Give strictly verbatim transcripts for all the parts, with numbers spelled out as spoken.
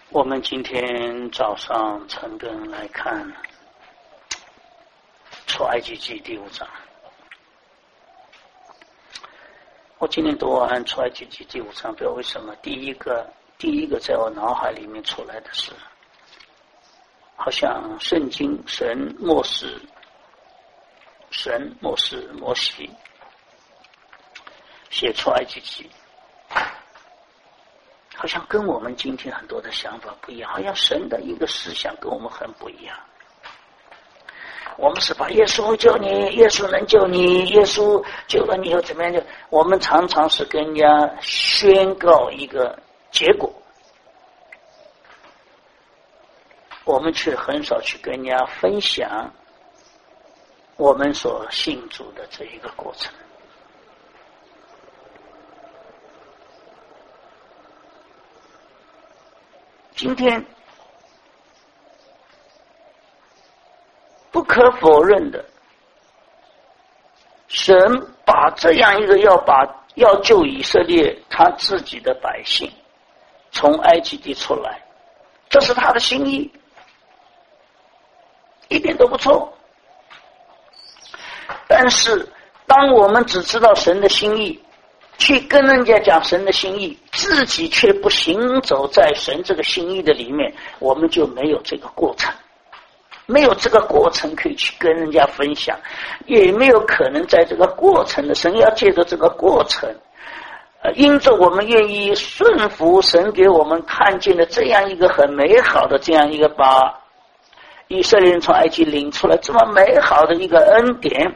我们今天早上陈根来看出埃及记第五章。我今天读完出埃及记第五章，不知道为什么第一个第一个在我脑海里面出来的是，好像圣经神默示神默示摩西写出埃及记，好像跟我们今天很多的想法不一样，好像神的一个思想跟我们很不一样。我们是把耶稣会救你，耶稣能救你，耶稣救了你又怎么样？就我们常常是跟人家宣告一个结果，我们却很少去跟人家分享我们所信主的这一个过程。今天不可否认的，神把这样一个要把要救以色列他自己的百姓从埃及地出来，这是他的心意，一点都不错。但是当我们只知道神的心意，去跟人家讲神的心意，自己却不行走在神这个心意的里面，我们就没有这个过程，没有这个过程可以去跟人家分享，也没有可能在这个过程的神要借着这个过程，呃，因着我们愿意顺服神给我们看见的这样一个很美好的这样一个把以色列人从埃及领出来这么美好的一个恩典，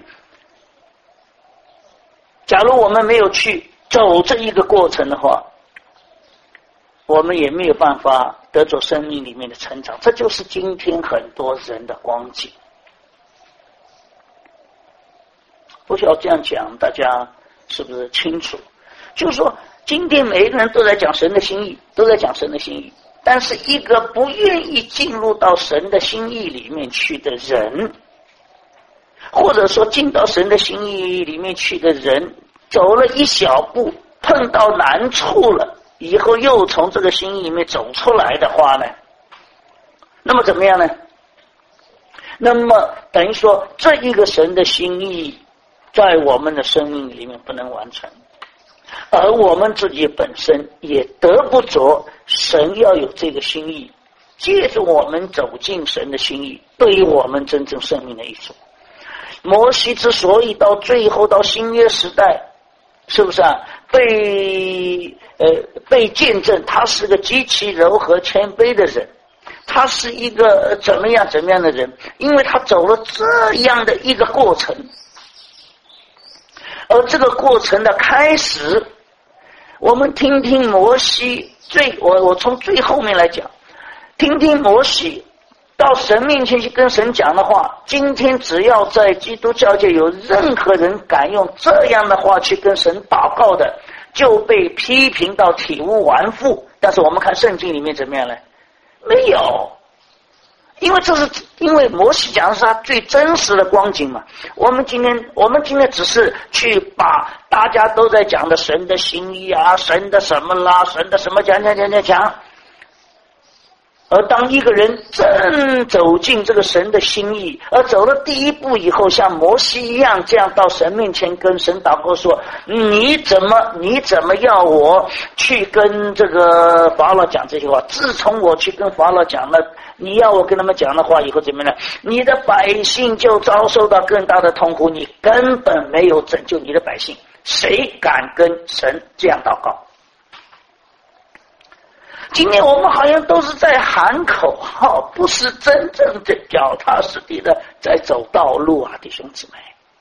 假如我们没有去走这一个过程的话，我们也没有办法得着生命里面的成长。这就是今天很多人的光景。不需要这样讲，大家是不是清楚？就是说今天每一个人都在讲神的心意，都在讲神的心意，但是一个不愿意进入到神的心意里面去的人，或者说进到神的心意里面去的人，走了一小步碰到难处了，以后又从这个心意里面走出来的话呢，那么怎么样呢？那么等于说这一个神的心意在我们的生命里面不能完成，而我们自己本身也得不着神要有这个心意，借着我们走进神的心意对于我们真正生命的益处。摩西之所以到最后到新约时代，是不是啊？被呃被见证，他是个极其柔和谦卑的人，他是一个怎么样怎么样的人，因为他走了这样的一个过程，而这个过程的开始，我们听听摩西最我我从最后面来讲，听听摩西到神面前去跟神讲的话，今天只要在基督教界有任何人敢用这样的话去跟神祷告的，就被批评到体无完肤。但是我们看圣经里面怎么样呢？没有，因为这是因为摩西讲的是他最真实的光景嘛。我们今天我们今天只是去把大家都在讲的神的心意啊，神的什么啦，神的什么讲讲讲讲讲，而当一个人真走进这个神的心意，而走了第一步以后，像摩西一样这样到神面前跟神祷告说，你怎么你怎么要我去跟这个法老讲这些话？自从我去跟法老讲了，你要我跟他们讲的话以后怎么样？你的百姓就遭受到更大的痛苦，你根本没有拯救你的百姓，谁敢跟神这样祷告？今天我们好像都是在喊口号，不是真正的脚踏实地的在走道路啊，弟兄姊妹。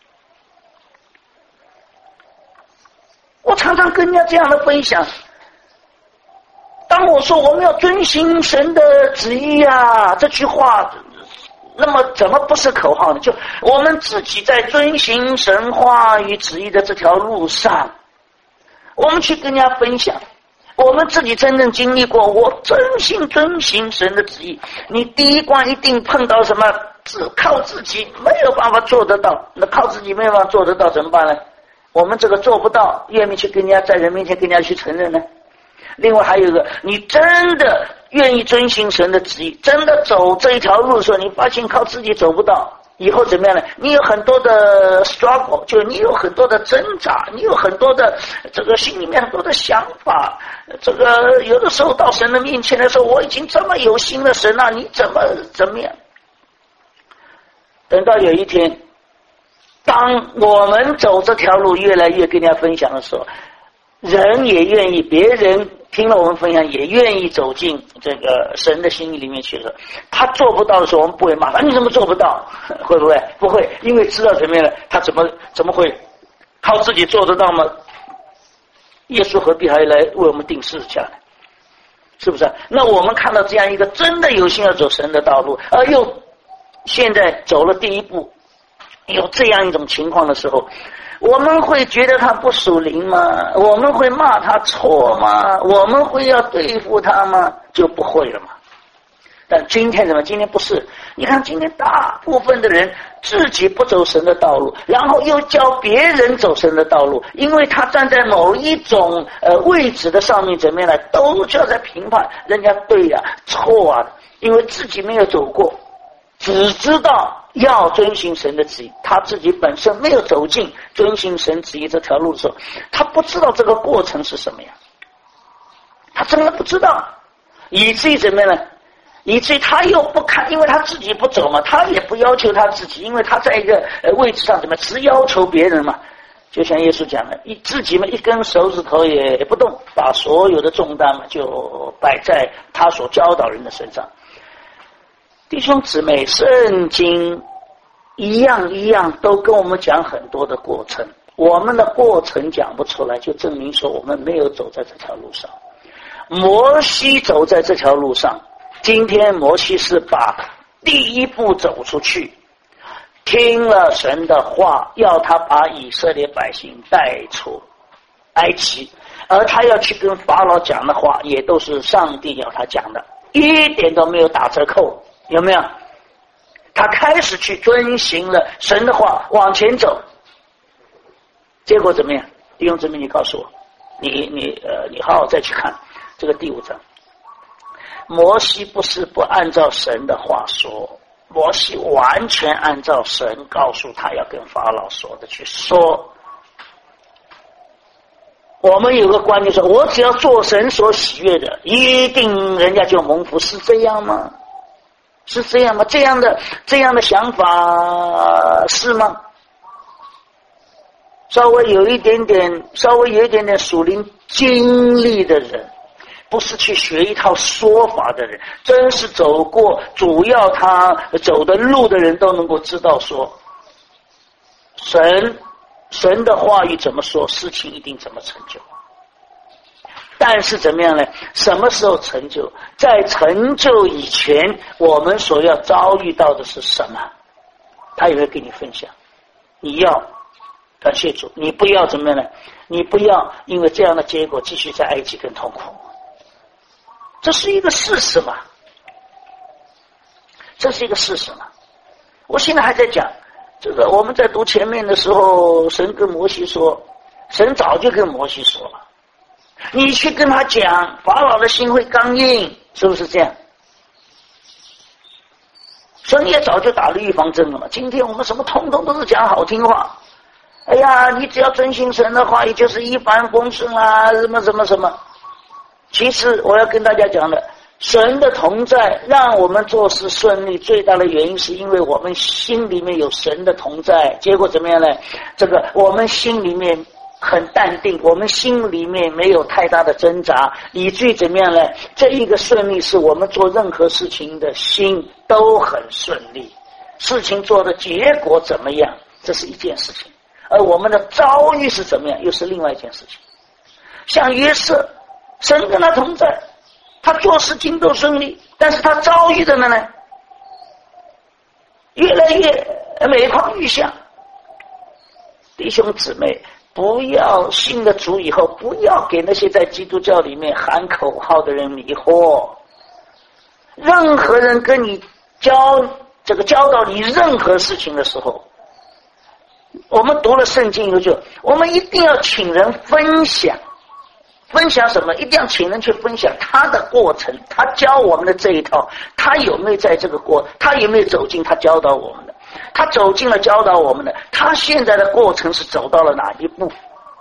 我常常跟人家这样的分享，当我说我们要遵行神的旨意啊这句话，那么怎么不是口号呢？就我们自己在遵行神话与旨意的这条路上，我们去跟人家分享，我们自己真正经历过，我真心遵行神的旨意。你第一关一定碰到什么，只靠自己没有办法做得到，那靠自己没有办法做得到怎么办呢？我们这个做不到，愿意去跟人家在人面前跟人家去承认呢？另外还有一个，你真的愿意遵行神的旨意，真的走这一条路的时候，你发现靠自己走不到，以后怎么样呢？你有很多的 struggle， 就你有很多的挣扎，你有很多的这个心里面很多的想法，这个有的时候到神的面前的时候，我已经这么有心了，神啊，你怎么怎么样？等到有一天，当我们走这条路越来越跟人家分享的时候，人也愿意，别人听了我们分享也愿意走进这个神的心意里面去了。他做不到的时候，我们不会骂他，你怎么做不到？会不会？不会，因为知道怎么样了，他怎么怎么会靠自己做得到吗？耶稣何必还来为我们定十字架呢？是不是？那我们看到这样一个真的有心要走神的道路，而又现在走了第一步，有这样一种情况的时候，我们会觉得他不属灵吗？我们会骂他错吗？我们会要对付他吗？就不会了嘛。但今天怎么？今天不是。你看今天大部分的人自己不走神的道路，然后又教别人走神的道路，因为他站在某一种呃位置的上面，怎么样呢？都就要在评判人家对啊错啊，因为自己没有走过，只知道要遵行神的旨意，他自己本身没有走进遵行神旨意这条路的时候，他不知道这个过程是什么样，他真的不知道，以至于怎么样呢？以至于他又不看，因为他自己不走嘛，他也不要求他自己，因为他在一个位置上怎么只要求别人嘛。就像耶稣讲的，一自己嘛一根手指头也不动，把所有的重担嘛就摆在他所教导人的身上。弟兄姊妹，圣经一样一样都跟我们讲很多的过程，我们的过程讲不出来，就证明说我们没有走在这条路上。摩西走在这条路上，今天摩西是把第一步走出去，听了神的话，要他把以色列百姓带出埃及，而他要去跟法老讲的话也都是上帝要他讲的，一点都没有打折扣，有没有？他开始去遵行了神的话，往前走，结果怎么样？弟兄姊妹，你告诉我，你你呃，你好好再去看这个第五章。摩西不是不按照神的话说，摩西完全按照神告诉他要跟法老说的去说。我们有个观念说，我只要做神所喜悦的，一定人家就蒙福，是这样吗？是这样吗？这样的这样的想法是吗？稍微有一点点稍微有一点点属灵经历的人，不是去学一套说法的人，真是走过主要他走的路的人，都能够知道说神神的话语怎么说，事情一定怎么成就。但是怎么样呢？什么时候成就？在成就以前，我们所要遭遇到的是什么？他也会跟你分享。你要感谢主，你不要怎么样呢？你不要因为这样的结果继续在埃及更痛苦。这是一个事实嘛？这是一个事实嘛？我现在还在讲这个，我们在读前面的时候，神跟摩西说，神早就跟摩西说了，你去跟他讲，法老的心会刚硬，是不是这样？神也早就打了预防针了嘛。今天我们什么通通都是讲好听话，哎呀，你只要遵行神的话，也就是一帆风顺啦，什么什么什么。其实我要跟大家讲的，神的同在让我们做事顺利，最大的原因是因为我们心里面有神的同在。结果怎么样呢？这个我们心里面很淡定，我们心里面没有太大的挣扎，以至于怎么样呢？这一个顺利是我们做任何事情的心都很顺利，事情做的结果怎么样，这是一件事情，而我们的遭遇是怎么样，又是另外一件事情。像约瑟，神跟他同在，他做事情都顺利，但是他遭遇的呢越来越每况愈下。弟兄姊妹，不要信了主以后，不要给那些在基督教里面喊口号的人迷惑。任何人跟你教这个教导你任何事情的时候，我们读了圣经以后就，我们一定要请人分享。 分享什么？一定要请人去分享他的过程，他教我们的这一套，他有没有在这个过，他有没有走进他教导我们的，他走进了教导我们的，他现在的过程是走到了哪一步？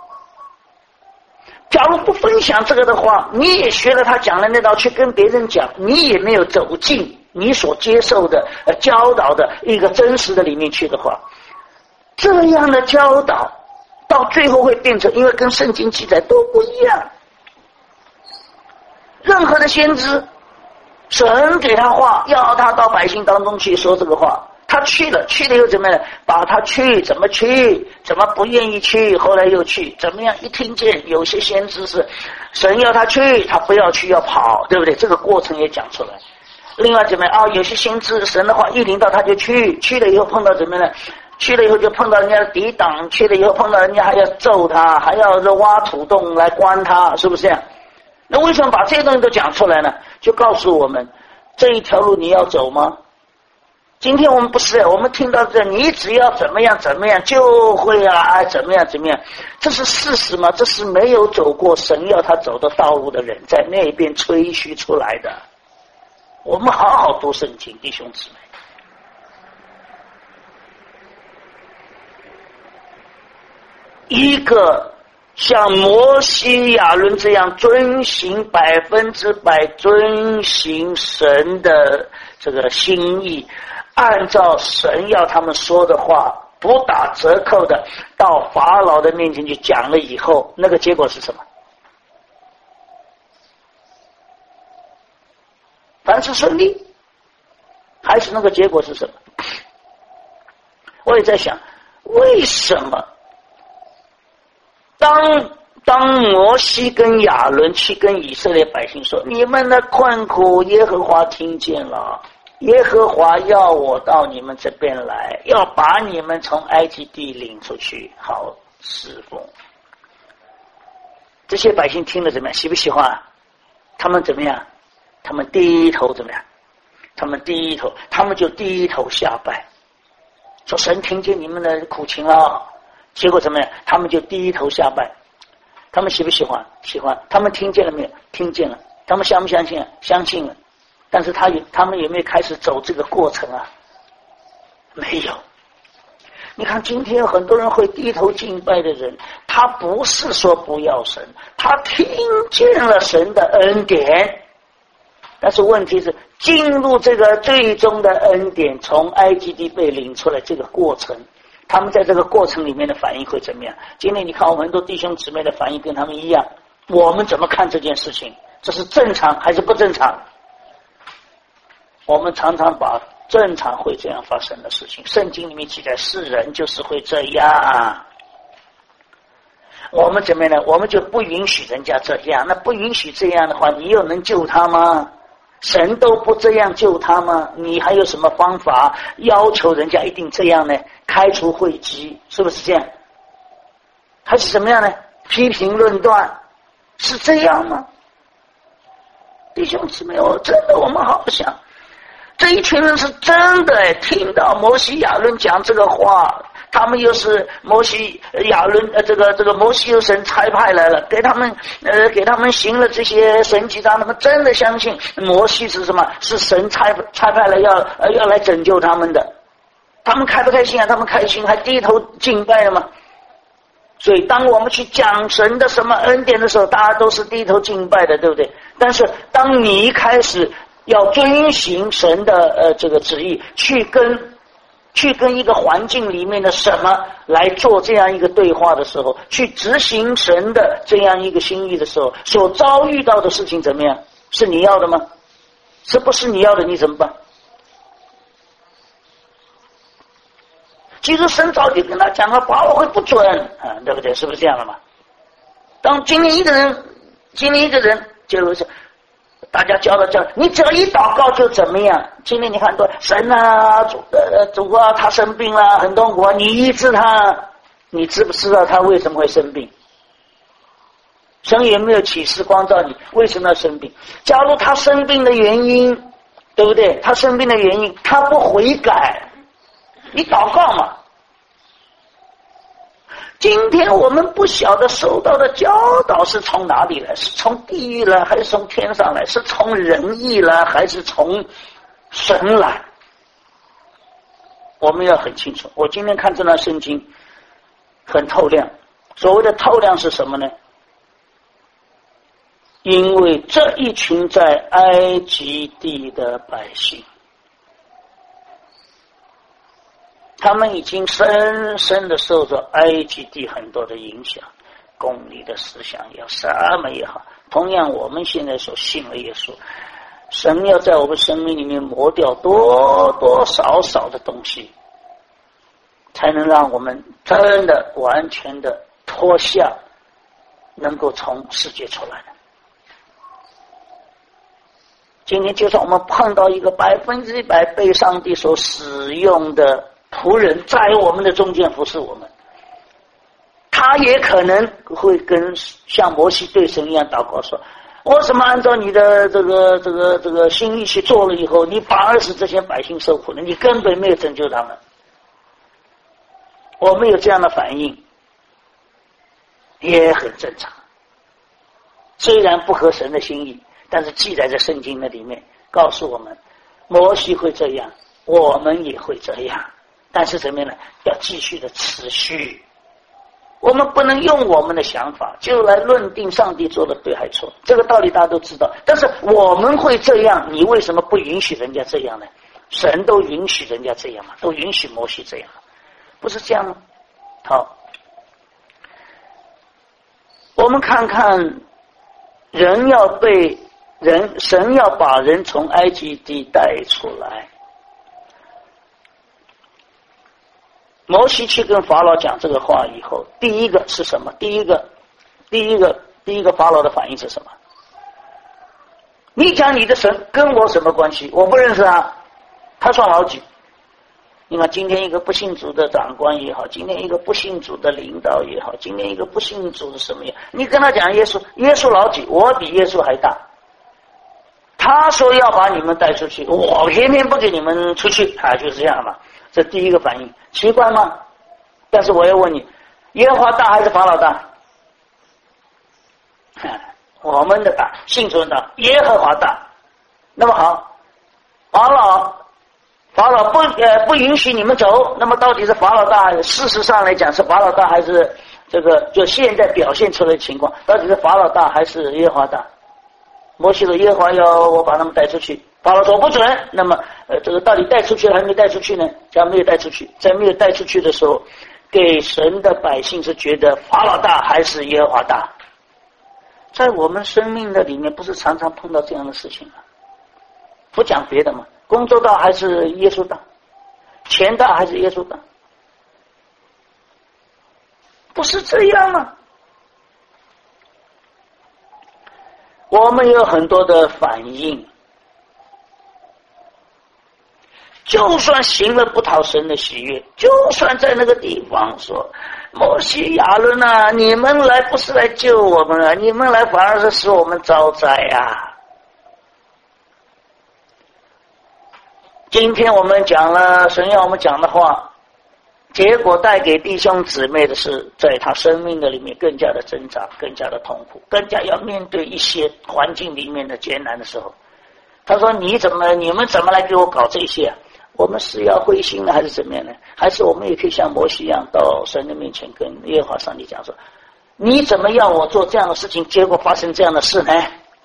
假如不分享这个的话，你也学了他讲的那道去跟别人讲，你也没有走进你所接受的、呃、教导的一个真实的里面去的话，这样的教导到最后会变成，因为跟圣经记载都不一样。任何的先知，神给他话，要他到百姓当中去说这个话，他去了，去了又怎么样？把他去，怎么去？怎么不愿意去？后来又去，怎么样？一听见有些先知是神要他去，他不要去，要跑，对不对？这个过程也讲出来。另外怎么样啊？有些先知神的话一临到他就去，去了以后碰到怎么样呢？去了以后就碰到人家的抵挡，去了以后碰到人家还要揍他，还要挖土洞来关他，是不是这样？那为什么把这些东西都讲出来呢？就告诉我们这一条路你要走吗？今天我们不是，我们听到这，你只要怎么样怎么样就会啊，怎么样怎么样，这是事实吗？这是没有走过神要他走的道路的人在那边吹嘘出来的。我们好好读圣经，弟兄姊妹。一个像摩西亚伦这样遵行百分之百遵行神的这个心意，按照神要他们说的话不打折扣的到法老的面前去讲了以后，那个结果是什么？凡事顺利，还是那个结果是什么？我也在想，为什么当当摩西跟亚伦去跟以色列百姓说，你们的困苦耶和华听见了，耶和华要我到你们这边来，要把你们从埃及地领出去，好侍奉。这些百姓听了怎么样？喜不喜欢？他们怎么样？他们低头怎么样？他们低头，他们就低头下拜，说神听见你们的苦情了。结果怎么样？他们就低头下拜。他们喜不喜欢？喜欢。他们听见了没有？听见了。他们相不相信？相信了。但是他有，他们有没有开始走这个过程啊？没有。你看今天有很多人会低头敬拜的人，他不是说不要神，他听见了神的恩典，但是问题是进入这个最终的恩典，从埃及地被领出来这个过程，他们在这个过程里面的反应会怎么样？今天你看我们很多弟兄姊妹的反应跟他们一样，我们怎么看这件事情？这是正常还是不正常？我们常常把正常会这样发生的事情，圣经里面记载是人就是会这样，我们怎么样呢？我们就不允许人家这样。那不允许这样的话，你又能救他吗？神都不这样救他吗？你还有什么方法要求人家一定这样呢？开除会籍，是不是这样？还是什么样呢？批评论断，是这样吗？弟兄姊妹，我真的我们好好想，这一群人是真的听到摩西亚伦讲这个话，他们又是摩西亚伦呃，这个这个摩西由神差派来了，给他们呃给他们行了这些神迹，让他们真的相信摩西是什么？是神差差派来要呃要来拯救他们的。他们开不开心啊？他们开心，还低头敬拜了吗？所以当我们去讲神的什么恩典的时候，大家都是低头敬拜的，对不对？但是当你开始要遵行神的呃这个旨意，去跟去跟一个环境里面的什么来做这样一个对话的时候，去执行神的这样一个心意的时候，所遭遇到的事情怎么样？是你要的吗？是不是你要的？你怎么办？其实神早就跟他讲了，把握会不准啊，对不对？是不是这样的嘛？当今天一个人，今天一个人就是大家教了教，你只要一祷告就怎么样？今天你看多神啊，主呃主啊，他生病了，很痛苦啊，你医治他，你知不知道他为什么会生病？神有没有启示光照你为什么要生病？假如他生病的原因，对不对？他生病的原因，他不悔改，你祷告嘛。 今天我们不晓得受到的教导是从哪里来，是从地狱来还是从天上来，是从人意来还是从神来，我们要很清楚。我今天看这段圣经很透亮，所谓的透亮是什么呢？因为这一群在埃及地的百姓，他们已经深深的受着埃及地很多的影响，公理的思想也好，什么也好。同样我们现在所信了耶稣，神要在我们生命里面磨掉多多少少的东西，才能让我们真的完全的脱下，能够从世界出来的。今天就算我们碰到一个百分之一百被上帝所使用的仆人在我们的中间服侍我们，他也可能会跟像摩西对神一样祷告说，为什么按照你的这个这个这个心意去做了以后，你反而使这些百姓受苦呢？你根本没有拯救他们。我们有这样的反应也很正常，虽然不合神的心意，但是记载在圣经的里面告诉我们，摩西会这样，我们也会这样，但是怎么样呢？要继续的持续。我们不能用我们的想法就来论定上帝做的对还错，这个道理大家都知道，但是我们会这样，你为什么不允许人家这样呢？神都允许人家这样嘛，都允许摩西这样，不是这样吗？好，我们看看人要被人神要把人从埃及地带出来，摩西去跟法老讲这个话以后，第一个是什么？第一个第一个第一个法老的反应是什么？你讲你的神跟我什么关系？我不认识他，他算老几？你看今天一个不信主的长官也好，今天一个不信主的领导也好，今天一个不信主的什么也好，你跟他讲耶稣，耶稣老几？我比耶稣还大。他说要把你们带出去，我偏偏不给你们出去啊，就是这样嘛。这第一个反应，奇怪吗？但是我要问你，耶和华大还是法老大？我们的大，信主的大，耶和华大。那么好，法老法老不呃不允许你们走，那么到底是法老大？事实上来讲是法老大还是这个就现在表现出来的情况，到底是法老大还是耶和华大？摩西的耶和华要我把他们带出去，法老说不准。那么呃这个到底带出去了还没带出去呢？假如没有带出去，在没有带出去的时候，给神的百姓是觉得法老大还是耶和华大？在我们生命的里面不是常常碰到这样的事情吗？不讲别的嘛，工作大还是耶稣大？钱大还是耶稣大？不是这样吗？我们有很多的反应，就算行了不讨神的喜悦，就算在那个地方说摩西亚伦啊，你们来不是来救我们啊，你们来反而是使我们遭灾啊。今天我们讲了神要我们讲的话，结果带给弟兄姊妹的是在他生命的里面更加的挣扎，更加的痛苦，更加要面对一些环境里面的艰难的时候，他说你怎么你们怎么来给我搞这些啊？我们是要灰心呢还是怎么样呢？还是我们也可以像摩西一样到神的面前跟耶和华上帝讲说，你怎么要我做这样的事情，结果发生这样的事呢？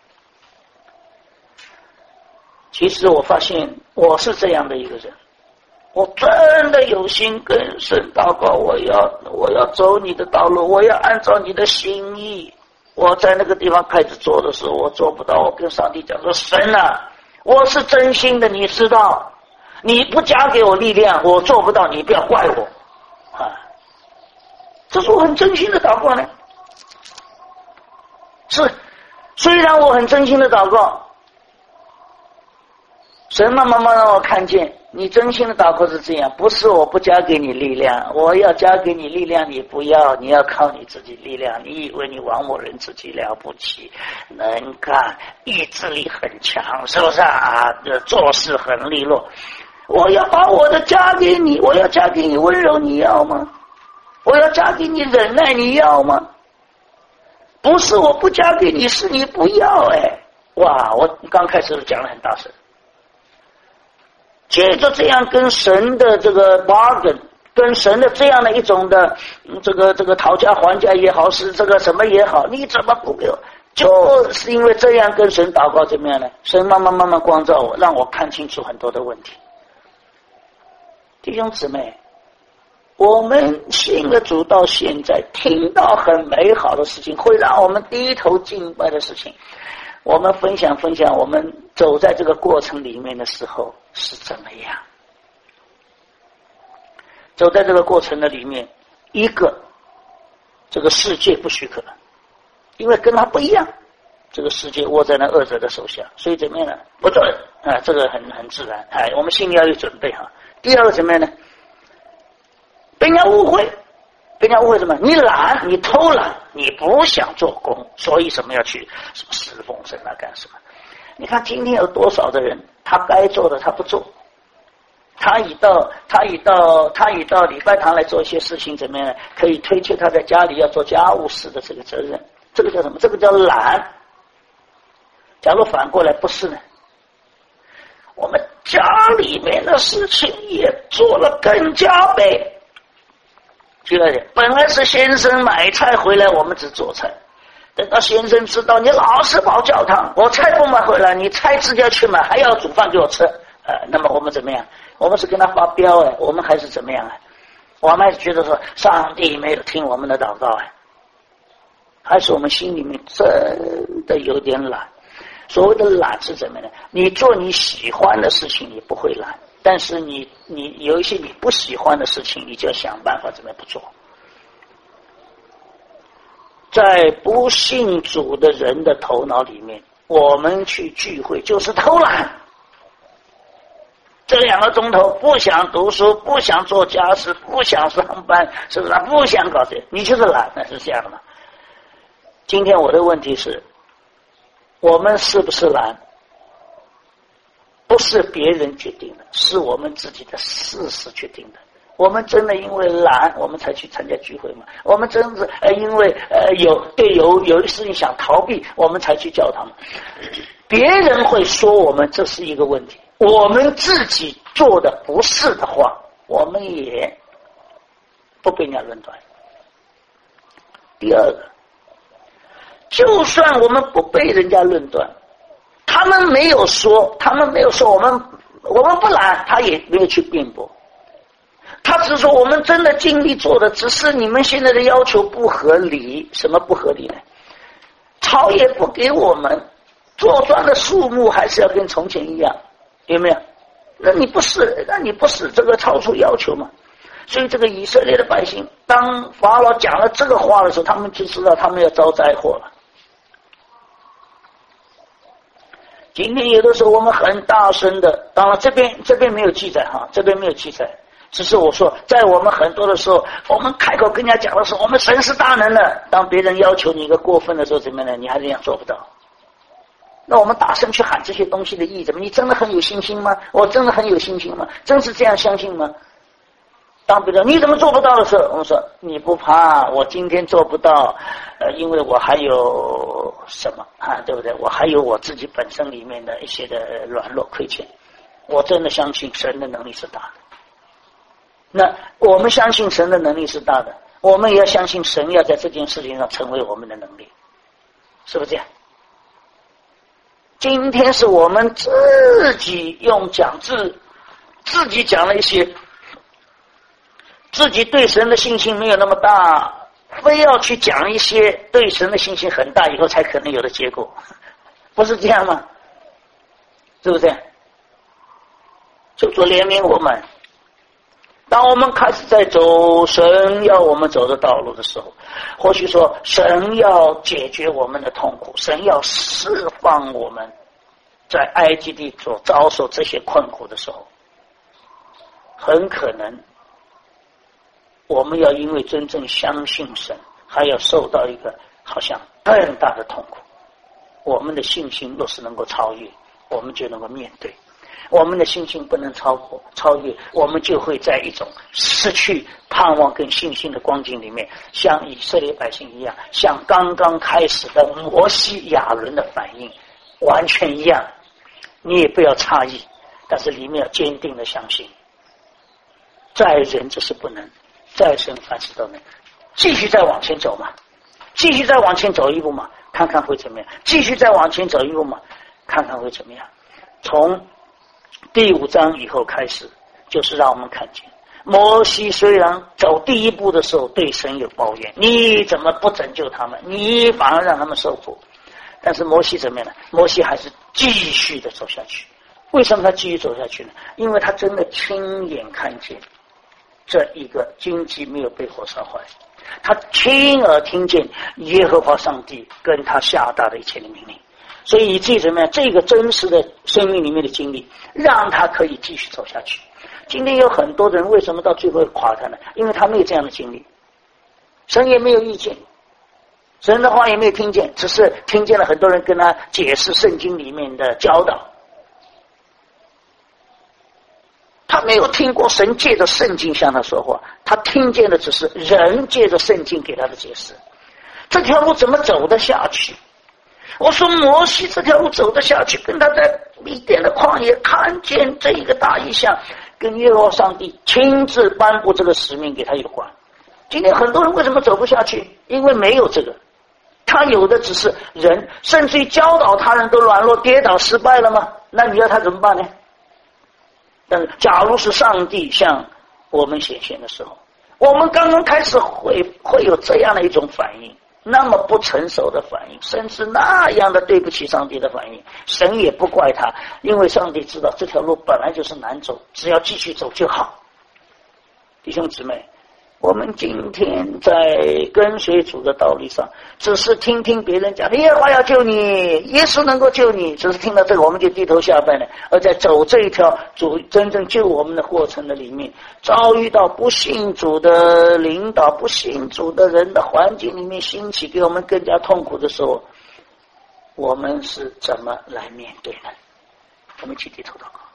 其实我发现我是这样的一个人，我真的有心跟神祷告，我要我要走你的道路，我要按照你的心意。我在那个地方开始做的时候，我做不到，我跟上帝讲说，神啊，我是真心的，你知道，你不加给我力量，我做不到，你不要怪我啊！这是我很真心的祷告呢。是，虽然我很真心的祷告，神慢慢慢让我看见你真心的祷告是这样，不是我不加给你力量，我要加给你力量你不要，你要靠你自己力量。你以为你王我人自己了不起，能干，意志力很强，是不是啊？做事很利落，我要把我的加给你，我要加给你温柔，你要吗？ 我要加给你忍耐，你要吗？不是我不加给你，是你不要。哎，哇！我刚开始讲得很大声，接着这样跟神的这个 bargain， 跟神的这样的一种的、嗯、这个这个讨价还价也好，是这个什么也好，你怎么不给我？就是因为这样跟神祷告怎么样呢？神慢慢慢慢光照我，让我看清楚很多的问题。弟兄姊妹，我们信了主到现在，听到很美好的事情，会让我们低头敬拜的事情，我们分享分享我们走在这个过程里面的时候是怎么样。走在这个过程的里面，一个这个世界不许可，因为跟他不一样，这个世界握在那恶者的手下，所以怎么样呢？不做啊，这个很很自然。哎，我们心里要有准备哈。第二个怎么样呢？被人家误会，被人家误会什么？你懒，你偷懒，你不想做工，所以什么要去什么侍奉神啊干什么？你看今天有多少的人，他该做的他不做，他已到他已到他已到礼拜堂来做一些事情，怎么样呢？可以推却他在家里要做家务事的这个责任，这个叫什么？这个叫懒。假如反过来不是呢？我们家里面的事情也做了更加倍。第二点，本来是先生买菜回来，我们只做菜。等到先生知道你老是跑教堂，我菜不买回来，你菜自己要去买，还要煮饭给我吃，呃，那么我们怎么样？我们是跟他发飙哎，我们还是怎么样哎？我们还是觉得说上帝没有听我们的祷告哎，还是我们心里面真的有点懒。所谓的懒是怎么呢？你做你喜欢的事情，你不会懒。但是你你有一些你不喜欢的事情，你就要想办法怎么样不做。在不信主的人的头脑里面，我们去聚会就是偷懒。这两个钟头不想读书，不想做家事，不想上班，是不是？不想搞这，你就是懒，那是这样的吗？今天我的问题是，我们是不是懒？不是别人决定的，是我们自己的事实决定的。我们真的因为懒，我们才去参加聚会吗？我们真的呃因为呃有对有有的事情想逃避，我们才去教堂吗？别人会说我们这是一个问题，我们自己做的不是的话，我们也不被人家论断。第二个，就算我们不被人家论断，他们没有说，他们没有说我们我们不懒，他也没有去辩驳，他只说我们真的尽力做的，只是你们现在的要求不合理。什么不合理呢？朝也不给我们，做庄的数目还是要跟从前一样，有没有？那你不是，那你不是这个超出要求吗？所以这个以色列的百姓，当法老讲了这个话的时候，他们就知道他们要遭灾祸了。今天有的时候我们很大声的，当然这边这边没有记载哈，这边没有记载，只是我说在我们很多的时候，我们开口跟人家讲的时候，我们神是大能的，当别人要求你一个过分的时候怎么样呢？你还这样做不到。那我们大声去喊这些东西的意义怎么？你真的很有信心吗？我真的很有信心吗？真是这样相信吗？当别人你怎么做不到的时候，我们说你不怕，我今天做不到，呃，因为我还有什么啊，对不对？我还有我自己本身里面的一些的软弱亏欠。我真的相信神的能力是大的。那我们相信神的能力是大的，我们也要相信神要在这件事情上成为我们的能力，是不是这样？今天是我们自己用讲字，自己讲了一些。自己对神的信心没有那么大，非要去讲一些对神的信心很大以后才可能有的结果，不是这样吗？是不是？就做怜悯我们。当我们开始在走神要我们走的道路的时候，或许说神要解决我们的痛苦，神要释放我们在埃及地所遭受这些困苦的时候，很可能我们要因为真正相信神，还要受到一个好像更大的痛苦。我们的信心若是能够超越，我们就能够面对。 我们的信心不能超过超越，我们就会在一种失去盼望跟信心的光景里面，像以色列百姓一样，像刚刚开始的摩西亚伦的反应完全一样。你也不要诧异，但是里面要坚定的相信，在人这是不能，在神凡事都能。继续再往前走嘛，继续再往前走一步嘛，看看会怎么样，继续再往前走一步嘛，看看会怎么样。从第五章以后开始，就是让我们看见摩西虽然走第一步的时候对神有抱怨，你怎么不拯救他们，你反而让他们受苦，但是摩西怎么样呢？摩西还是继续的走下去。为什么他继续走下去呢？因为他真的亲眼看见这一个荆棘没有被火烧坏，他亲耳听见耶和华上帝跟他下达的一切的命令，所以以至于怎么样，这个真实的生命里面的经历让他可以继续走下去。今天有很多人为什么到最后会垮他呢？因为他没有这样的经历，神也没有意见，神的话也没有听见，只是听见了很多人跟他解释圣经里面的教导，他没有听过神借着圣经向他说话，他听见的只是人借着圣经给他的解释。这条路怎么走得下去？我说摩西这条路走得下去，跟他在米甸的旷野看见这一个大异象，跟耶和华上帝亲自颁布这个使命给他有关。今天很多人为什么走不下去？因为没有这个，他有的只是人，甚至于教导他人都软弱跌倒失败了吗？那你要他怎么办呢？但是假如是上帝向我们显现的时候，我们刚刚开始会会有这样的一种反应，那么不成熟的反应，甚至那样的对不起上帝的反应，神也不怪他，因为上帝知道这条路本来就是难走，只要继续走就好。弟兄姊妹，我们今天在跟随主的道理上，只是听听别人讲耶和华要救你，耶稣能够救你，只是听到这个我们就低头下拜了，而在走这一条主真正救我们的过程的里面，遭遇到不信主的领导、不信主的人的环境里面兴起，给我们更加痛苦的时候，我们是怎么来面对呢？我们一起低头祷告。